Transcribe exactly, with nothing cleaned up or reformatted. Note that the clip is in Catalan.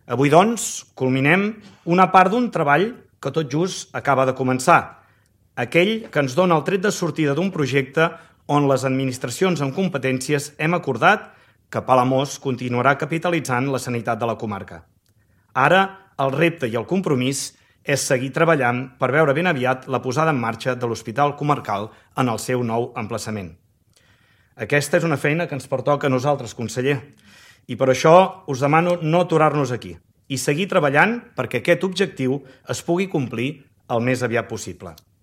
Avui, doncs, culminem una part d'un treball que tot just acaba de començar, aquell que ens dona el tret de sortida d'un projecte on les administracions amb competències hem acordat que Palamós continuarà capitalitzant la sanitat de la comarca. Ara, el repte i el compromís és seguir treballant per veure ben aviat la posada en marxa de l'Hospital Comarcal en el seu nou emplaçament. Aquesta és una feina que ens pertoca a nosaltres, conseller, i per això us demano no aturar-nos aquí i seguir treballant perquè aquest objectiu es pugui complir el més aviat possible.